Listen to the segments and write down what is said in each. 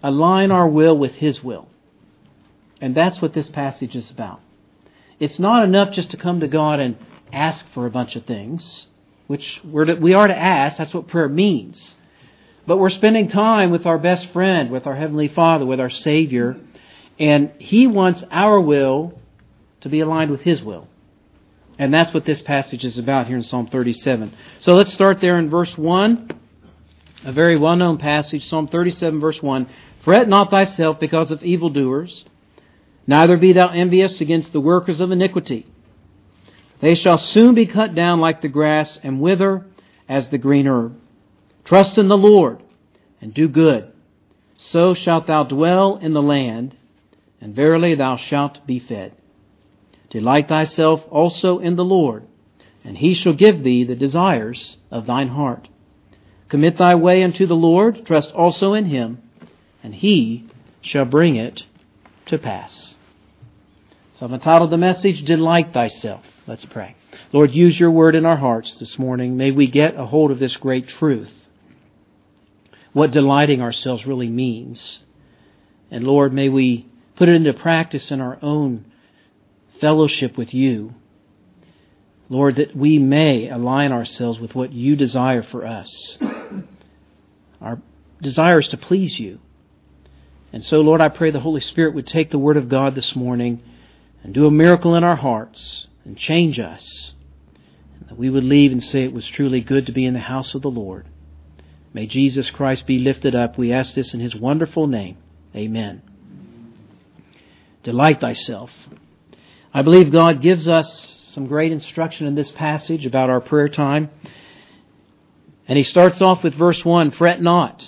align our will with His will. And that's what this passage is about. It's not enough just to come to God and ask for a bunch of things, which we are to ask. That's what prayer means. But we're spending time with our best friend, with our Heavenly Father, with our Savior, and He wants our will to be aligned with His will. And that's what this passage is about here in Psalm 37. So let's start there in verse 1. A very well-known passage, Psalm 37, verse 1. Fret not thyself because of evildoers, neither be thou envious against the workers of iniquity. They shall soon be cut down like the grass and wither as the green herb. Trust in the Lord and do good. So shalt thou dwell in the land, and verily thou shalt be fed. Delight thyself also in the Lord, and He shall give thee the desires of thine heart. Commit thy way unto the Lord, trust also in Him, and He shall bring it to pass. So I've entitled the message, Delight Thyself. Let's pray. Lord, use Your word in our hearts this morning. May we get a hold of this great truth, what delighting ourselves really means. And Lord, may we put it into practice in our own fellowship with You. Lord, that we may align ourselves with what You desire for us. Our desire is to please You. And so, Lord, I pray the Holy Spirit would take the Word of God this morning and do a miracle in our hearts and change us. And that we would leave and say it was truly good to be in the house of the Lord. May Jesus Christ be lifted up. We ask this in His wonderful name. Amen. Delight thyself. I believe God gives us some great instruction in this passage about our prayer time. And He starts off with verse 1, fret not.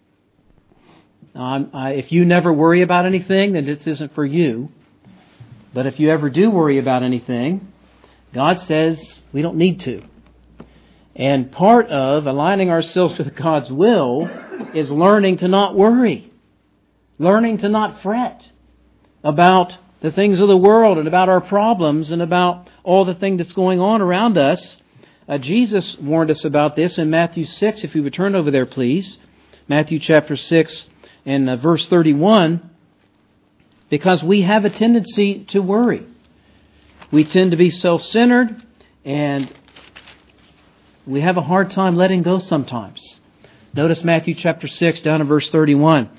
If you never worry about anything, then this isn't for you. But if you ever do worry about anything, God says we don't need to. And part of aligning ourselves with God's will is learning to not worry. Learning to not fret about the things of the world and about our problems and about all the thing that's going on around us. Jesus warned us about this in Matthew 6. If you would turn over there, please. Matthew chapter 6 and verse 31. Because we have a tendency to worry. We tend to be self-centered, and we have a hard time letting go sometimes. Notice Matthew chapter 6 down in verse 31.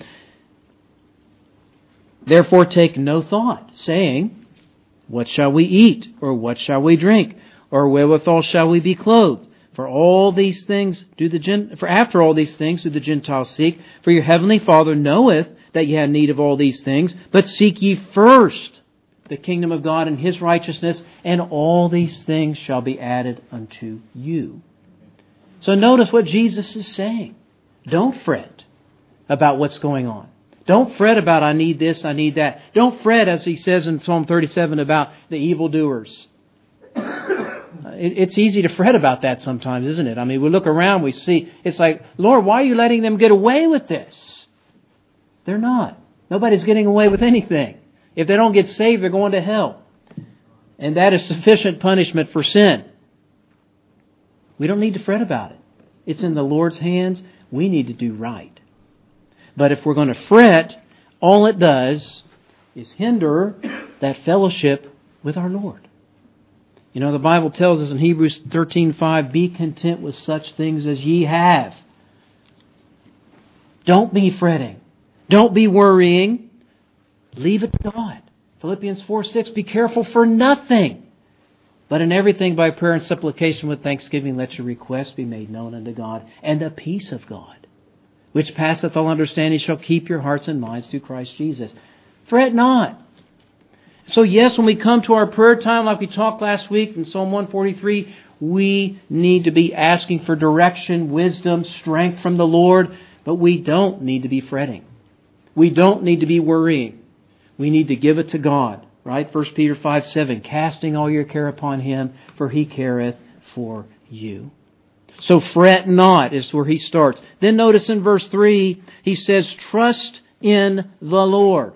Therefore take no thought, saying, what shall we eat? Or what shall we drink? Or wherewithal shall we be clothed? For after all these things do the Gentiles seek. For your heavenly Father knoweth that ye have need of all these things. But seek ye first the kingdom of God and His righteousness, and all these things shall be added unto you. So notice what Jesus is saying. Don't fret about what's going on. Don't fret about, I need this, I need that. Don't fret, as He says in Psalm 37, about the evildoers. It's easy to fret about that sometimes, isn't it? I mean, we look around, we see, it's like, Lord, why are you letting them get away with this? They're not. Nobody's getting away with anything. If they don't get saved, they're going to hell. And that is sufficient punishment for sin. We don't need to fret about it. It's in the Lord's hands. We need to do right. But if we're going to fret, all it does is hinder that fellowship with our Lord. You know, the Bible tells us in Hebrews 13:5, be content with such things as ye have. Don't be fretting. Don't be worrying. Leave it to God. Philippians 4:6, be careful for nothing, but in everything by prayer and supplication with thanksgiving let your requests be made known unto God, and the peace of God, which passeth all understanding, shall keep your hearts and minds through Christ Jesus. Fret not. So yes, when we come to our prayer time, like we talked last week in Psalm 143, we need to be asking for direction, wisdom, strength from the Lord, but we don't need to be fretting. We don't need to be worrying. We need to give it to God, right? 1 Peter 5:7, casting all your care upon Him, for He careth for you. So fret not is where he starts. Then notice in verse 3, he says, trust in the Lord.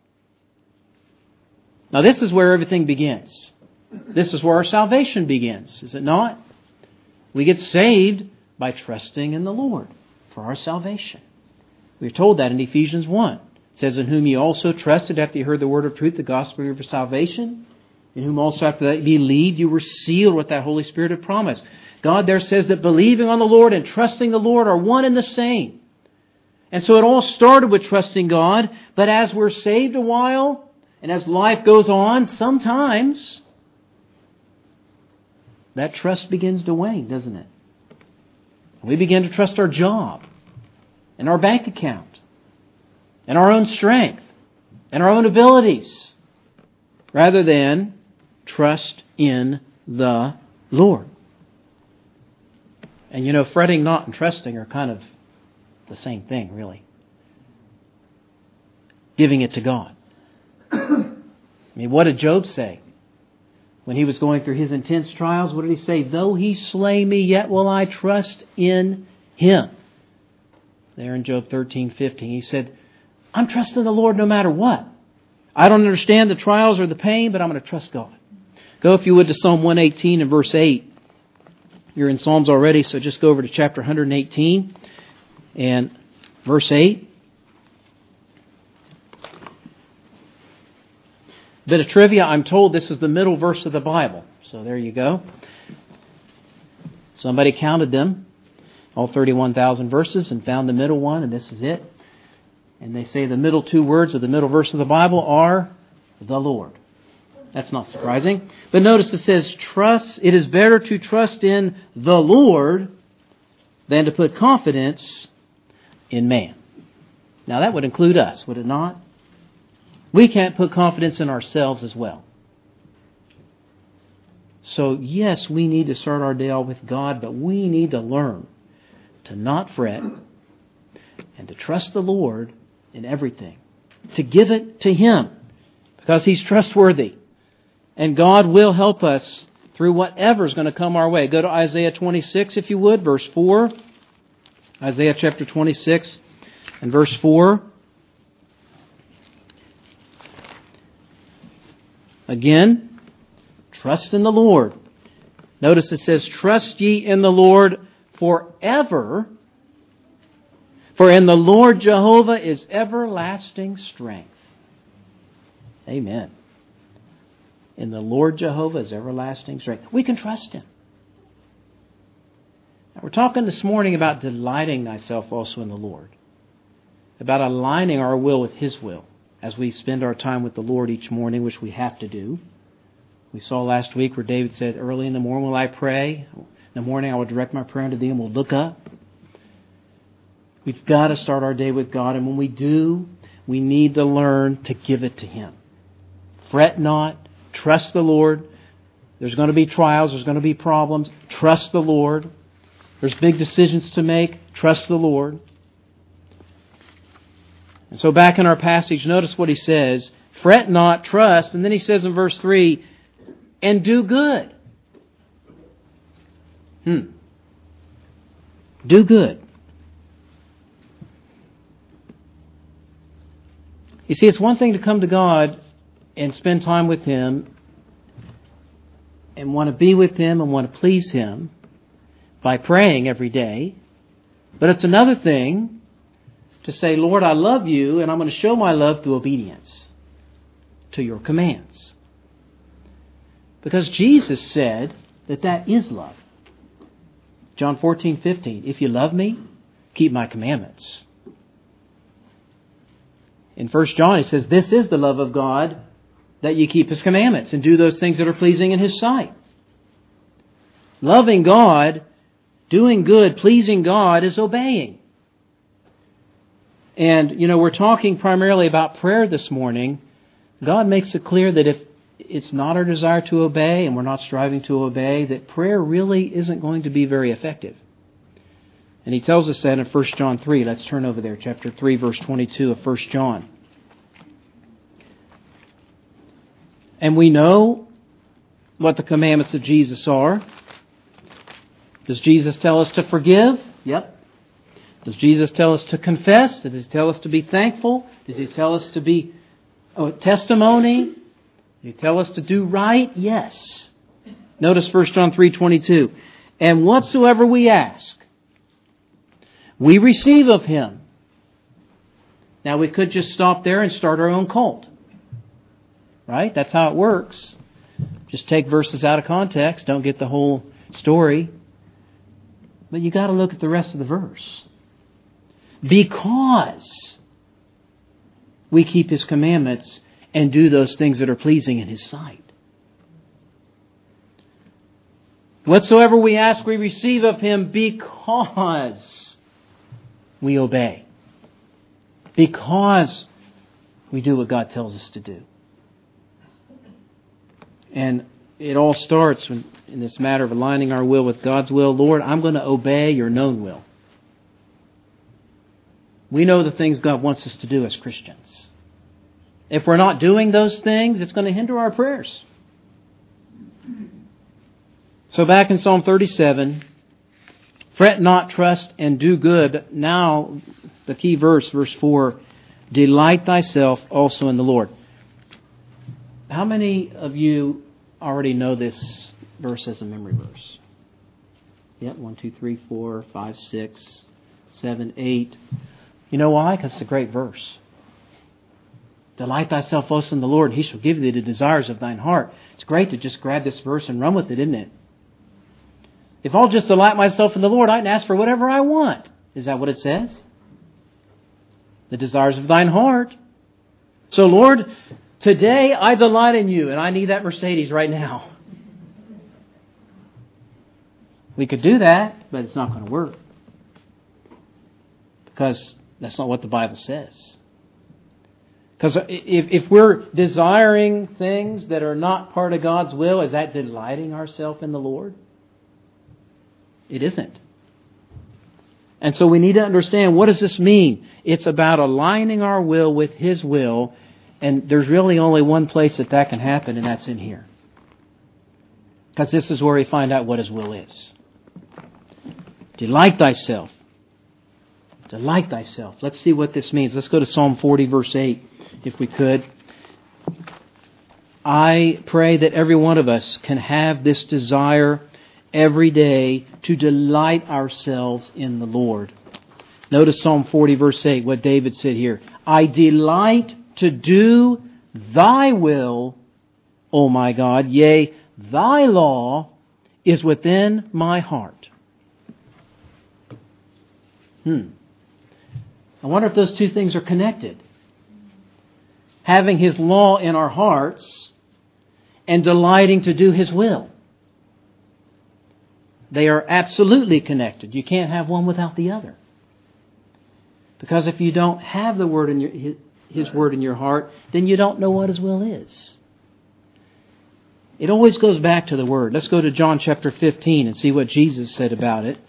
Now this is where everything begins. This is where our salvation begins, is it not? We get saved by trusting in the Lord for our salvation. We're told that in Ephesians 1. It says, in whom you also trusted after you heard the word of truth, the gospel of your salvation, in whom also after that you believed, you were sealed with that Holy Spirit of promise. God there says that believing on the Lord and trusting the Lord are one and the same. And so it all started with trusting God, but as we're saved a while, and as life goes on, sometimes that trust begins to wane, doesn't it? We begin to trust our job, and our bank account, and our own strength, and our own abilities, rather than trust in the Lord. And you know, fretting not and trusting are kind of the same thing, really. Giving it to God. I mean, what did Job say? When he was going through his intense trials, what did he say? Though he slay me, yet will I trust in him. There in Job 13:15, he said, I'm trusting the Lord no matter what. I don't understand the trials or the pain, but I'm going to trust God. Go, if you would, to Psalm 118 and verse 8. You're in Psalms already, so just go over to chapter 118 and verse 8. Bit of trivia, I'm told this is the middle verse of the Bible. So there you go. Somebody counted them, all 31,000 verses, and found the middle one, and this is it. And they say the middle two words of the middle verse of the Bible are the Lord. That's not surprising. But notice it says, trust. It is better to trust in the Lord than to put confidence in man. Now that would include us, would it not? We can't put confidence in ourselves as well. So yes, we need to start our day off with God, but we need to learn to not fret and to trust the Lord in everything. To give it to Him because He's trustworthy. And God will help us through whatever is going to come our way. Go to Isaiah 26, if you would, verse 4. Isaiah chapter 26 and verse 4. Again, trust in the Lord. Notice it says, trust ye in the Lord forever, for in the Lord Jehovah is everlasting strength. Amen. In the Lord Jehovah is everlasting strength. We can trust Him. Now, we're talking this morning about delighting thyself also in the Lord. About aligning our will with His will as we spend our time with the Lord each morning, which we have to do. We saw last week where David said, early in the morning will I pray. In the morning I will direct my prayer unto Thee and will look up. We've got to start our day with God. And when we do, we need to learn to give it to Him. Fret not. Trust the Lord. There's going to be trials. There's going to be problems. Trust the Lord. There's big decisions to make. Trust the Lord. And so back in our passage, notice what he says. Fret not, trust. And then he says in verse 3, and do good. Do good. You see, it's one thing to come to God and spend time with Him and want to be with Him and want to please Him by praying every day. But it's another thing to say, Lord, I love you and I'm going to show my love through obedience to your commands. Because Jesus said that is love. John 14:15, if you love me, keep my commandments. In 1 John it says, this is the love of God, that you keep His commandments and do those things that are pleasing in His sight. Loving God, doing good, pleasing God is obeying. And, we're talking primarily about prayer this morning. God makes it clear that if it's not our desire to obey and we're not striving to obey, that prayer really isn't going to be very effective. And He tells us that in 1 John 3. Let's turn over there, chapter 3, verse 22 of 1 John. And we know what the commandments of Jesus are. Does Jesus tell us to forgive? Yep. Does Jesus tell us to confess? Does He tell us to be thankful? Does He tell us to be testimony? Does He tell us to do right? Yes. Notice 1 John 3:22. And whatsoever we ask, we receive of Him, Now, we could just stop there and start our own cult. Right? That's how it works. Just take verses out of context. Don't get the whole story. But you got to look at the rest of the verse. Because we keep His commandments and do those things that are pleasing in His sight. Whatsoever we ask, we receive of Him because we obey. Because we do what God tells us to do. And it all starts in this matter of aligning our will with God's will. Lord, I'm going to obey Your known will. We know the things God wants us to do as Christians. If we're not doing those things, it's going to hinder our prayers. So back in Psalm 37, fret not, trust, and do good. Now, the key verse, verse 4, delight thyself also in the Lord. How many of you already know this verse as a memory verse? Yep, 1, 2, 3, 4, 5, 6, 7, 8. You know why? Because it's a great verse. Delight thyself also in the Lord, and He shall give thee the desires of thine heart. It's great to just grab this verse and run with it, isn't it? If I'll just delight myself in the Lord, I can ask for whatever I want. Is that what it says? The desires of thine heart. So Lord, today I delight in You, and I need that Mercedes right now. We could do that, but it's not going to work. Because that's not what the Bible says. Because if we're desiring things that are not part of God's will, is that delighting ourselves in the Lord? It isn't. And so we need to understand, what does this mean? It's about aligning our will with His will. And there's really only one place that can happen, and that's in here. Because this is where we find out what His will is. Delight thyself. Delight thyself. Let's see what this means. Let's go to Psalm 40, verse 8, if we could. I pray that every one of us can have this desire every day to delight ourselves in the Lord. Notice Psalm 40, verse 8, what David said here. I delight to do Thy will, O my God. Yea, Thy law is within my heart. I wonder if those two things are connected. Having His law in our hearts and delighting to do His will. They are absolutely connected. You can't have one without the other. Because if you don't have the word in His word in your heart, then you don't know what His will is. It always goes back to the word. Let's go to John chapter 15 and see what Jesus said about it.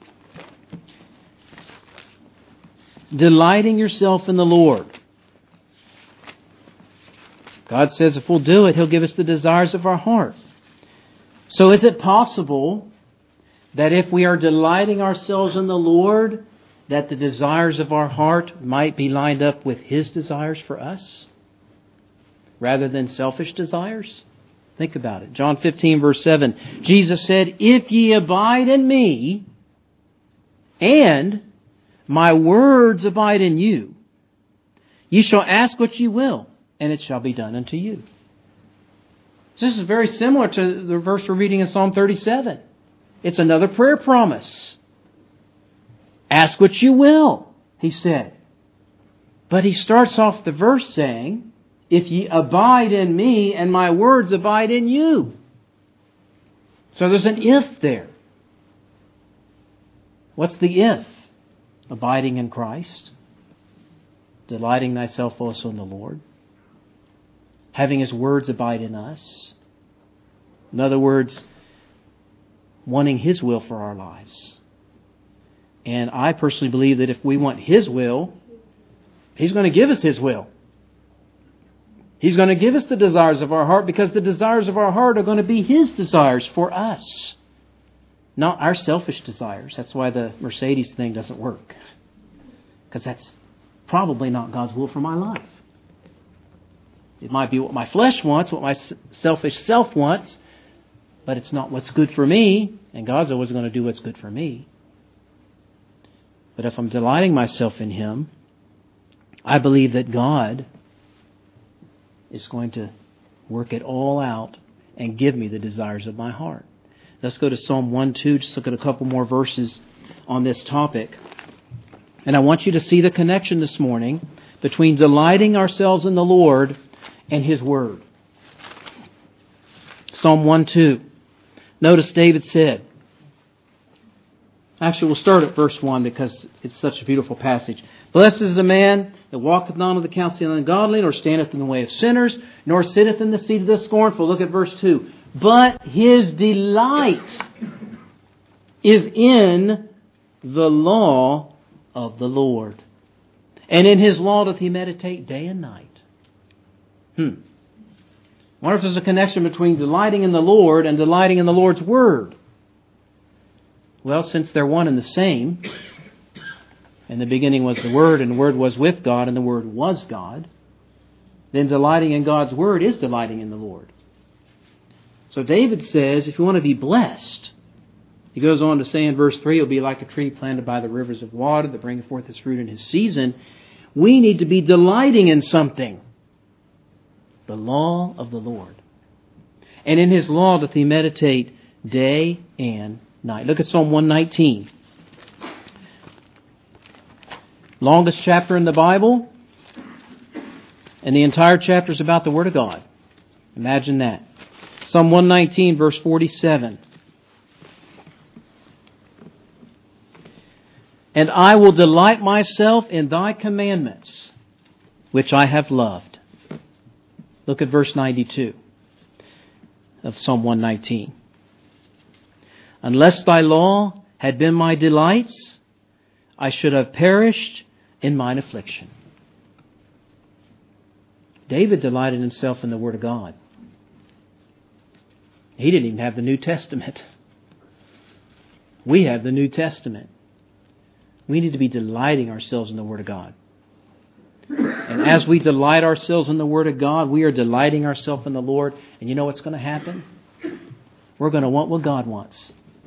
Delighting yourself in the Lord. God says if we'll do it, He'll give us the desires of our heart. So is it possible that if we are delighting ourselves in the Lord, that the desires of our heart might be lined up with His desires for us, rather than selfish desires? Think about it. John 15, verse 7. Jesus said, if ye abide in me, and my words abide in you, ye shall ask what ye will, and it shall be done unto you. So this is very similar to the verse we're reading in Psalm 37. It's another prayer promise. Ask what you will, He said. But He starts off the verse saying, if ye abide in me and my words abide in you. So there's an if there. What's the if? Abiding in Christ. Delighting thyself also in the Lord. Having His words abide in us. In other words, wanting His will for our lives. And I personally believe that if we want His will, He's going to give us His will. He's going to give us the desires of our heart, because the desires of our heart are going to be His desires for us. Not our selfish desires. That's why the Mercedes thing doesn't work. Because that's probably not God's will for my life. It might be what my flesh wants, what my selfish self wants, but it's not what's good for me, and God's always going to do what's good for me. But if I'm delighting myself in Him, I believe that God is going to work it all out and give me the desires of my heart. Let's go to Psalm 1:2. Just look at a couple more verses on this topic. And I want you to see the connection this morning between delighting ourselves in the Lord and His Word. Psalm 1:2. Notice David said, actually we'll start at verse 1 because it's such a beautiful passage. Blessed is the man that walketh not of the counsel of the ungodly, nor standeth in the way of sinners, nor sitteth in the seat of the scornful. Look at verse 2. But his delight is in the law of the Lord, and in His law doth he meditate day and night. I wonder if there's a connection between delighting in the Lord and delighting in the Lord's Word. Well, since they're one and the same, in the beginning was the Word, and the Word was with God, and the Word was God, then delighting in God's Word is delighting in the Lord. So David says, if you want to be blessed, he goes on to say in verse 3, it'll be like a tree planted by the rivers of water that bringeth forth its fruit in his season. We need to be delighting in something. The law of the Lord. And in His law doth he meditate day and night. Look at Psalm 119. Longest chapter in the Bible. And the entire chapter is about the Word of God. Imagine that. Psalm 119, verse 47. And I will delight myself in thy commandments, which I have loved. Look at verse 92 of Psalm 119. Unless thy law had been my delights, I should have perished in mine affliction. David delighted himself in the Word of God. He didn't even have the New Testament. We have the New Testament. We need to be delighting ourselves in the Word of God. And as we delight ourselves in the Word of God, we are delighting ourselves in the Lord. And you know what's going to happen? We're going to want what God wants.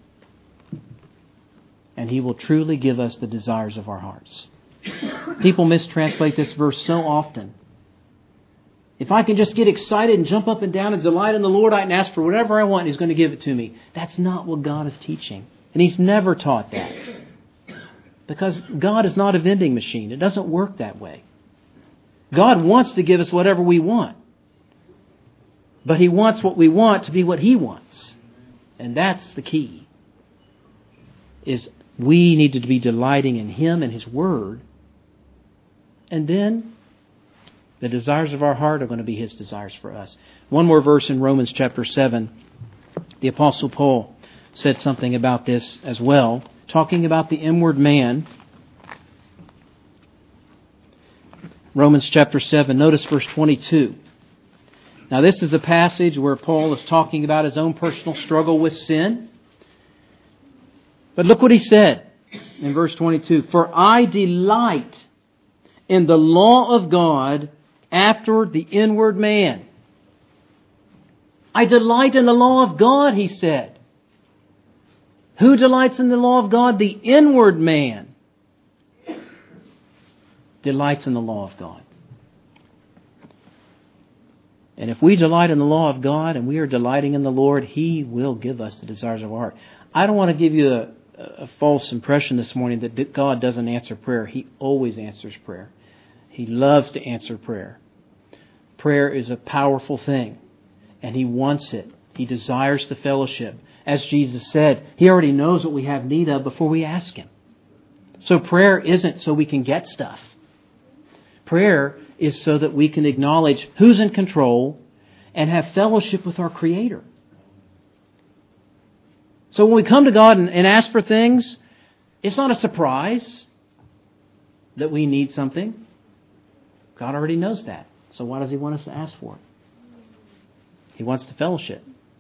And He will truly give us the desires of our hearts. People mistranslate this verse so often. If I can just get excited and jump up and down and delight in the Lord, I can ask for whatever I want and He's going to give it to me. That's not what God is teaching. And He's never taught that. Because God is not a vending machine. It doesn't work that way. God wants to give us whatever we want. But He wants what we want to be what He wants. And that's the key. Is we need to be delighting in Him and His Word. And then the desires of our heart are going to be His desires for us. One more verse in Romans chapter 7. The Apostle Paul said something about this as well, talking about the inward man. Romans chapter 7, notice verse 22. Now this is a passage where Paul is talking about his own personal struggle with sin. But look what he said in verse 22. For I delight in the law of God after the inward man. I delight in the law of God, he said. Who delights in the law of God? The inward man delights in the law of God. And if we delight in the law of God and we are delighting in the Lord, He will give us the desires of our heart. I don't want to give you a false impression this morning that God doesn't answer prayer. He always answers prayer. He loves to answer prayer. Prayer is a powerful thing, and He wants it. He desires the fellowship. As Jesus said, He already knows what we have need of before we ask Him. So prayer isn't so we can get stuff. Prayer is so that we can acknowledge who's in control and have fellowship with our Creator. So when we come to God and ask for things, it's not a surprise that we need something. God already knows that. So why does He want us to ask for it? He wants the fellowship.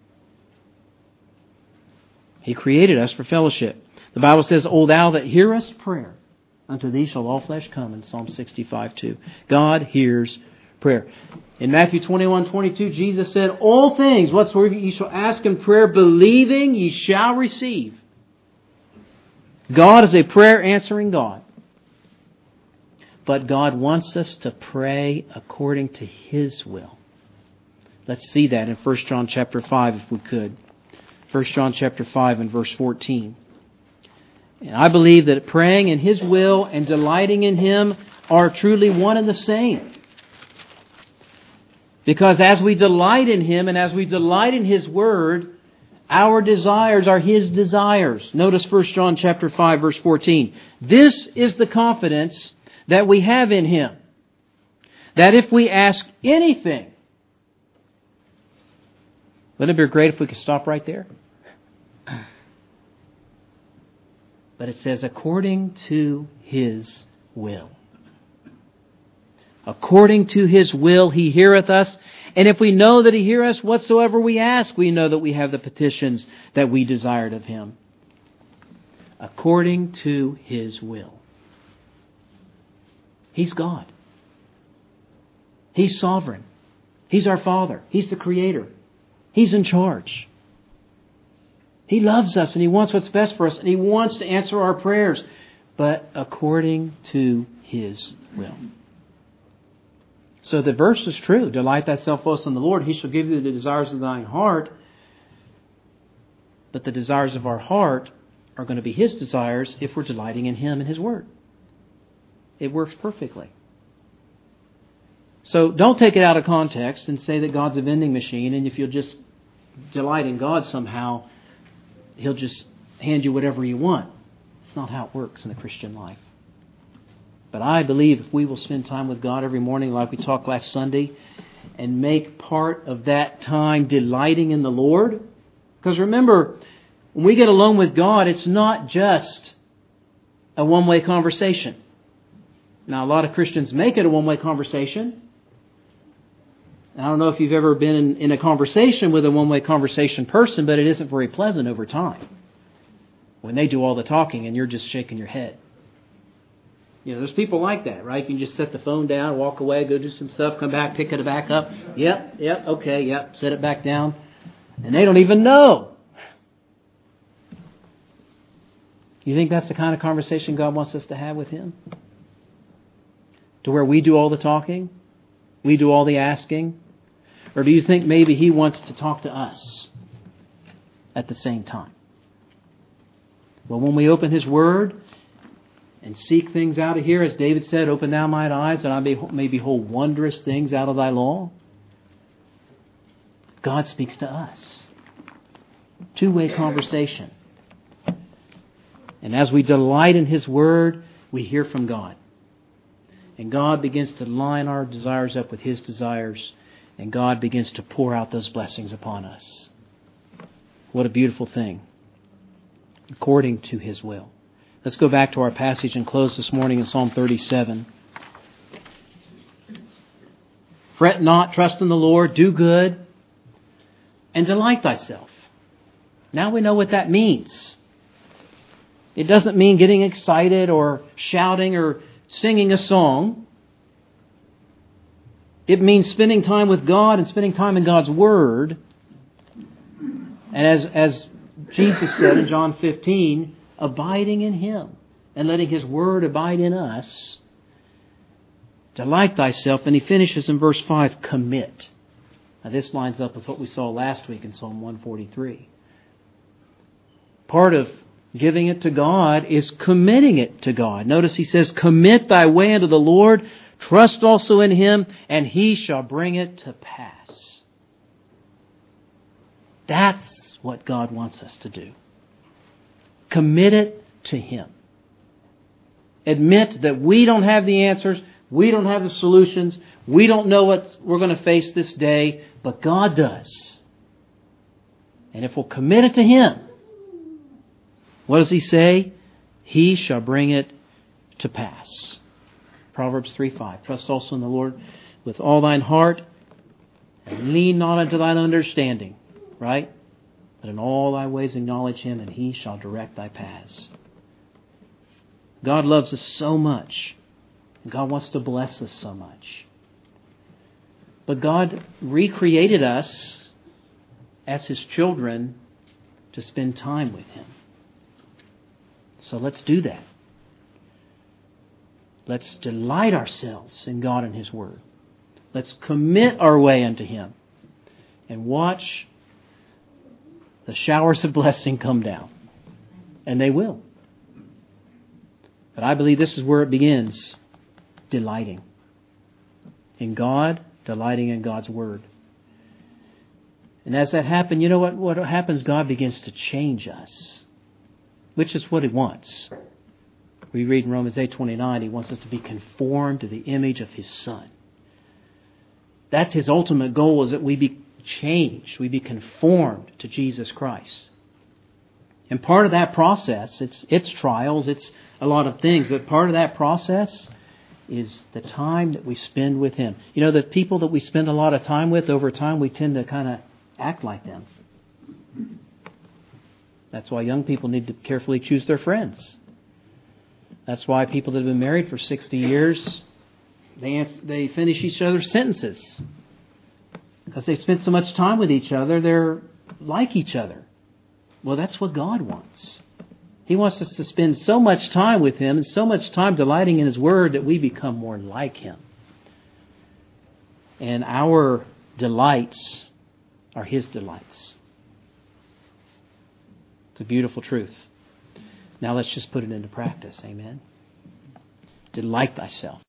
He created us for fellowship. The Bible says, O thou that hearest prayer, unto thee shall all flesh come, in Psalm 65:2. God hears prayer. In Matthew 21:22, Jesus said, all things whatsoever ye shall ask in prayer, believing ye shall receive. God is a prayer answering God. but God wants us to pray according to His will. Let's see that in 1 John chapter 5 if we could. 1 John chapter 5 and verse 14. And I believe that praying in His will and delighting in Him are truly one and the same. Because as we delight in Him and as we delight in His Word, our desires are His desires. Notice 1 John chapter 5 verse 14. This is the confidence that we have in Him, that if we ask anything, wouldn't it be great if we could stop right there? But it says, according to His will. According to His will He heareth us. And if we know that He heareth us whatsoever we ask, we know that we have the petitions that we desired of Him. According to His will. He's God. He's sovereign. He's our Father. He's the Creator. He's in charge. He loves us and He wants what's best for us and He wants to answer our prayers, but according to His will. So the verse is true. Delight thyself most in the Lord. He shall give you the desires of thine heart. But the desires of our heart are going to be His desires if we're delighting in Him and His Word. It works perfectly. So don't take it out of context and say that God's a vending machine and if you'll just delight in God somehow, He'll just hand you whatever you want. It's not how it works in the Christian life. But I believe if we will spend time with God every morning like we talked last Sunday and make part of that time delighting in the Lord. Because remember, when we get alone with God, it's not just a one-way conversation. Now, a lot of Christians make it a one-way conversation. I don't know if you've ever been in a conversation with a one-way conversation person, but it isn't very pleasant over time. When they do all the talking and you're just shaking your head. You know, there's people like that, right? You can just set the phone down, walk away, go do some stuff, come back, pick it back up. Yep, okay, yep, set it back down. And they don't even know. You think that's the kind of conversation God wants us to have with Him? To where we do all the talking? We do all the asking? Or do you think maybe He wants to talk to us at the same time? Well, when we open His Word and seek things out of here, as David said, open thou mine eyes that I may behold wondrous things out of thy law. God speaks to us. Two-way conversation. And as we delight in His Word, we hear from God. And God begins to line our desires up with His desires. And God begins to pour out those blessings upon us. What a beautiful thing. According to His will. Let's go back to our passage and close this morning in Psalm 37. Fret not, trust in the Lord, do good, and delight thyself. Now we know what that means. It doesn't mean getting excited or shouting or singing a song. It means spending time with God and spending time in God's Word. And as Jesus said in John 15, abiding in Him and letting His Word abide in us. Delight thyself. And He finishes in verse 5, commit. Now this lines up with what we saw last week in Psalm 143. Part of giving it to God is committing it to God. Notice He says, commit thy way unto the Lord, trust also in Him, and He shall bring it to pass. That's what God wants us to do. Commit it to Him. Admit that we don't have the answers, we don't have the solutions, we don't know what we're going to face this day, but God does. And if we'll commit it to Him, what does He say? He shall bring it to pass. Proverbs 3:5. Trust also in the Lord with all thine heart and lean not unto thine understanding. Right? But in all thy ways acknowledge Him and He shall direct thy paths. God loves us so much. And God wants to bless us so much. But God recreated us as His children to spend time with Him. So let's do that. Let's delight ourselves in God and His Word. Let's commit our way unto Him and watch the showers of blessing come down. And they will. But I believe this is where it begins. Delighting in God, delighting in God's Word. And as that happens, you know what happens? God begins to change us, which is what He wants. We read in Romans 8:29, He wants us to be conformed to the image of His Son. That's His ultimate goal, is that we be changed, we be conformed to Jesus Christ. And part of that process, it's trials, it's a lot of things, but part of that process is the time that we spend with Him. You know, the people that we spend a lot of time with, over time we tend to kind of act like them. That's why young people need to carefully choose their friends. That's why people that have been married for 60 years, they finish each other's sentences. Because they spent so much time with each other, they're like each other. Well, that's what God wants. He wants us to spend so much time with Him and so much time delighting in His Word that we become more like Him. And our delights are His delights. It's a beautiful truth. Now let's just put it into practice. Amen. Delight thyself.